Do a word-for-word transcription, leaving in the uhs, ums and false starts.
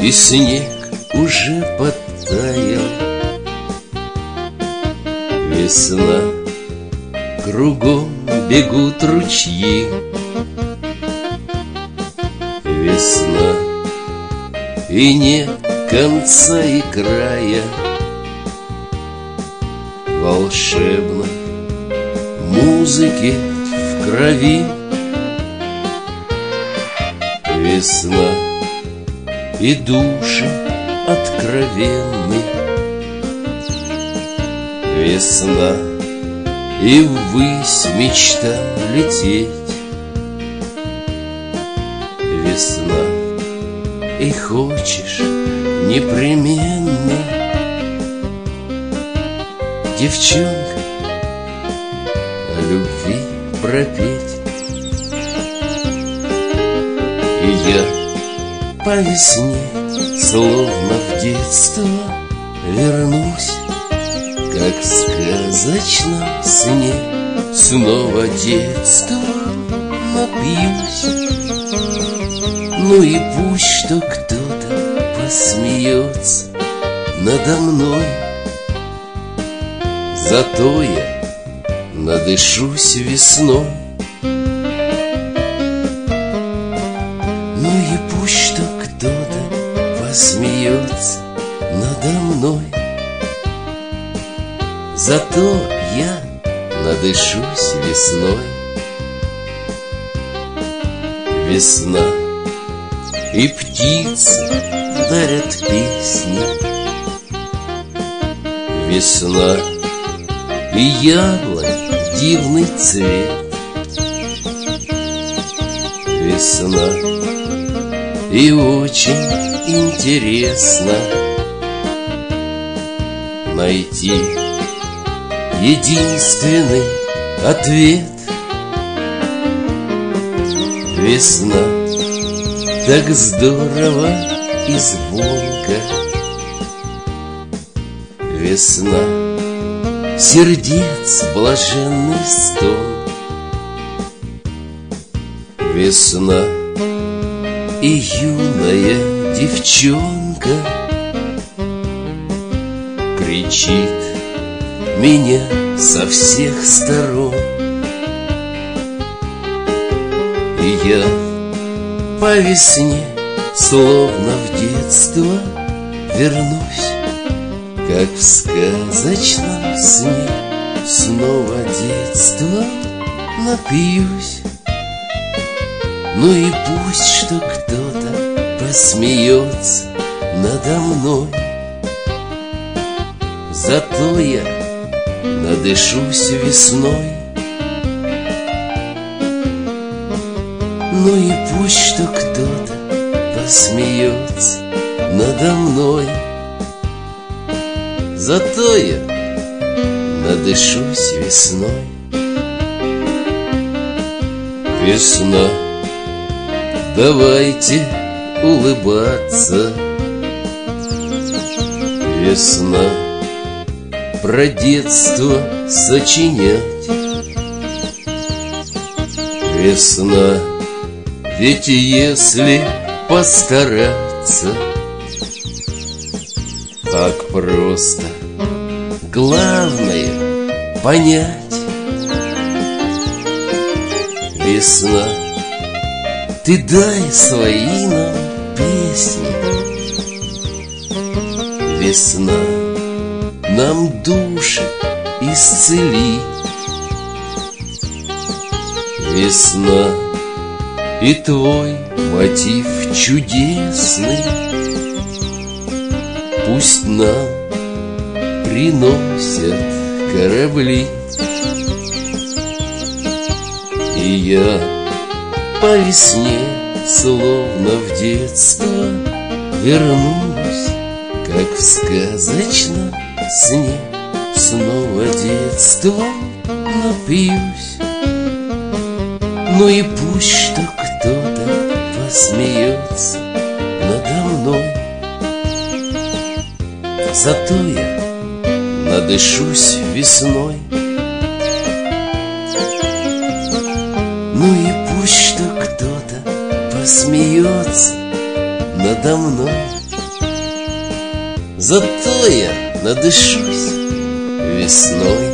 и снег уже подтаял. Весна, кругом бегут ручьи. Весна, и нет конца и края. Волшебно музыки в крови. Весна, и души откровенны. Весна, и ввысь мечта лететь. Весна, и хочешь непременно, девчонка, о любви пропеть. И я по весне, словно в детство, вернусь, как в сказочном сне. Снова детство напьюсь. Ну и пусть что кто-то посмеется надо мной, зато я надышусь весной. Ну и пусть что кто-то посмеется надо мной, зато я надышусь весной. Весна, и птицы дарят песни. Весна, и яблонь дивный цвет. Весна, и очень интересно найти единственный ответ. Весна, так здорово и звонко. Весна, сердец блаженный стон. Весна, и юная девчонка кричит меня со всех сторон. И я по весне, словно в детство, вернусь, как в сказочном сне. Снова детство напьюсь. Ну и пусть что кто-то посмеется надо мной, зато я надышусь весной. Ну и пусть что кто-то посмеется надо мной, зато я надышусь весной. Весна, давайте улыбаться. Весна, про детство сочинять. Весна, ведь если постараться, так просто главное понять. Весна, ты дай свои нам песни. Весна, нам души исцели. Весна, и твой мотив чудесный пусть нам приносят корабли. И я по весне, словно в детство, вернусь, как в сказочном сне. Снова детство напьюсь. Ну и пусть что кто-то посмеется надо мной, зато я надышусь весной. Ну и пусть что кто-то посмеется надо мной, Зато я надышусь весной.